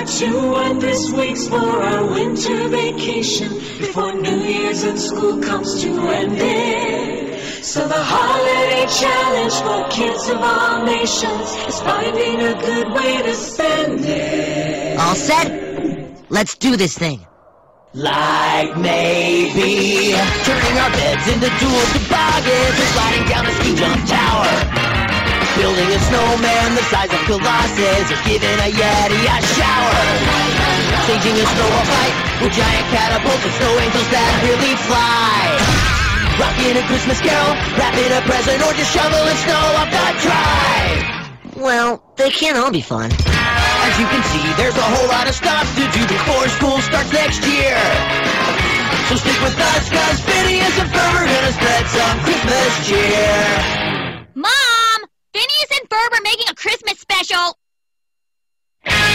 got 2 wondrous weeks for our winter vacation before New Year's and school comes to an end. So the holiday challenge for kids of all nations is finding a good way to spend it. All set? Let's do this thing. Like maybe turning our beds into dual toboggans or sliding down a ski jump tower. Building a snowman the size of Colossus or giving a Yeti a shower. Staging a snowball fight with giant catapults and snow angels that really fly. Rocking a Christmas carol, wrapping a present, or just shoveling snow off the drive. Well, they can't all be fun. As you can see, there's a whole lot of stuff to do before school starts next year. So stick with us, cause Phineas and Ferb are gonna spread some Christmas cheer. Mom! Phineas and Ferb are making a Christmas special!